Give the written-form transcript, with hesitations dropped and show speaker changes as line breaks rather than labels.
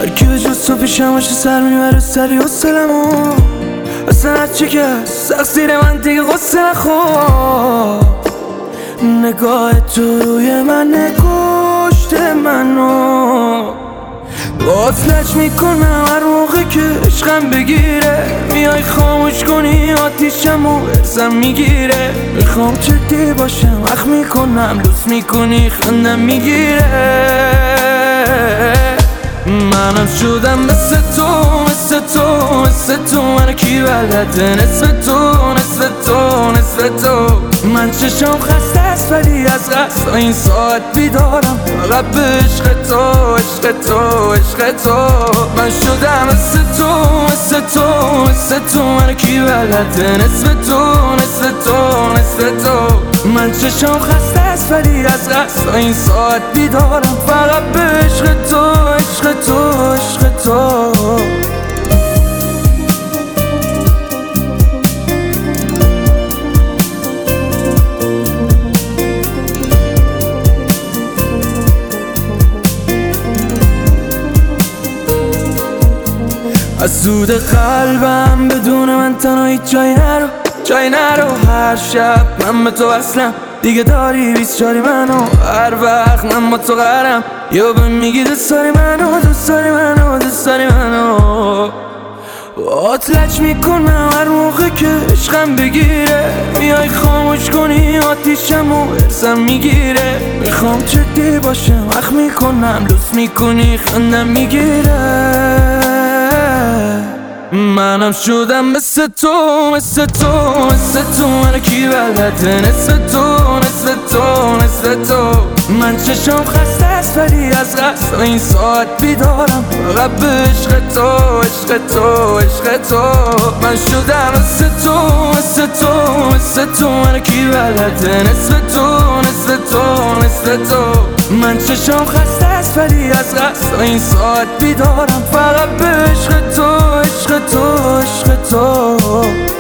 هرکی به جز تو پیشم باشه سر میبره سری حسلمو اصلا هرچی که سقصیر من دیگه غصه نخور نگاه تو روی من نکشته منو باز میکنم هر موقع که عشقم بگیره میای خاموش کنی آتیشم و ارزم میگیره میخوام جدی باشم وقت میکنم لوس میکنی خندم میگیره منم شدم مثل تو مثل تو مثل تو من کی بلده نصف تو نصف تو نصف تو من چشم خسته است ولی از قصد این ساعت بیدارم فقط به عشق تو عشق تو عشق تو من شدم مثل تو مثل تو مثل تو من کی بلده نصف تو نصف تو نصف تو من چشم خسته است ولی از قصد این ساعت بیدارم فقط به عشق تو عشق تو عشق تو از سود قلبم بدون من تنهایی جای نرو هر شب من به تو وصلم دیگه داری بیسچاری منو هر وقت من با تو قرم یا به میگی دوست داری منو دوست داری منو دوست داری منو آتلج میکنم هر موقع که عشقم بگیره میای خاموش کنی آتیشم و ارزم میگیره میخوام جدی باشم وقت میکنم لوس میکنی خندم میگیره منم شدم مثل تو مثل تو مثل تو من کی بلده نصف تو نصف تو نصف تو من چشم خسته است ولی از قصد این ساعت بیدارم فقط به عشق تو عشق تو عشق تو من شدم مثل تو مثل تو مثل تو من کی بلده نصف تو نصف تو نصف تو من چشم خسته است ولی از قصد این ساعت بیدارم فقط به عشق تو عشق تو عشق تو